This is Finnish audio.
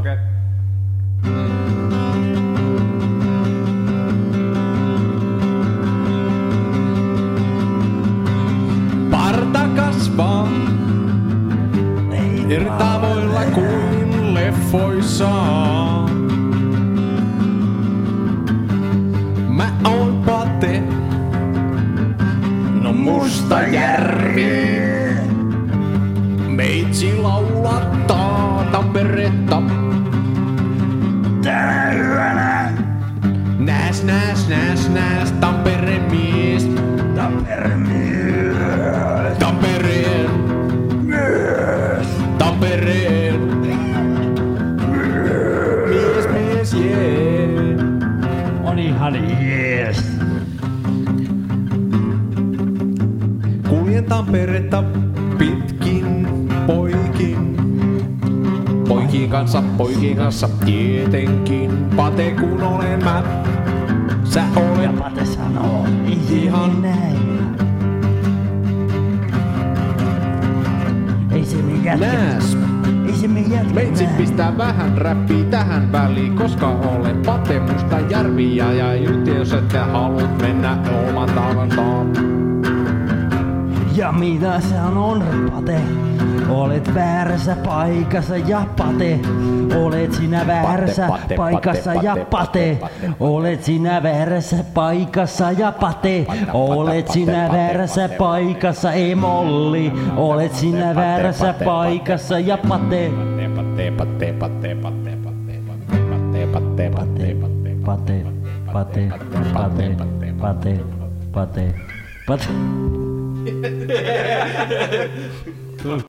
Okei. Parta kasvaa eri tavoilla kuin leffoissa. Mä oon Pate, no Mustajärvi. Meitsi laulattaa Tamperetta. Tänä yönä nääs, nääs, nääs, nääs, Tampereen mies. Tampereen mies. Tampereen mies. Tampereen mies, mies, jee. On ihan jees. Kuljen Tamperetta pitkin poikin. Poikin kanssa tietenkin. Pate kun olen mä, sä Ja olet Pate sanoo, ihan näin. Ei se mikään nääs. Ei se mikään Meitsi pistää vähän räppiä tähän väliin, koska olen Pate Mustajärvi ja nyt jos ette haluat mennä oman tavantaan. Ja mitä sanon, Pate? Olet väärässä paikassa ja Pate. Olet sinä väärässä Pate, paikassa Pate, ja Pate, Pate. Pate. Olet sinä väärässä paikassa ja Pate. Olet sinä väärässä paikassa, ei Molli. Olet sinä väärässä paikassa ja Pate. Pate, Pate, Pate, Pate, Pate, Pate, Pate, Pate, Pate, Pate, Pate, Pate, Pate, Pate.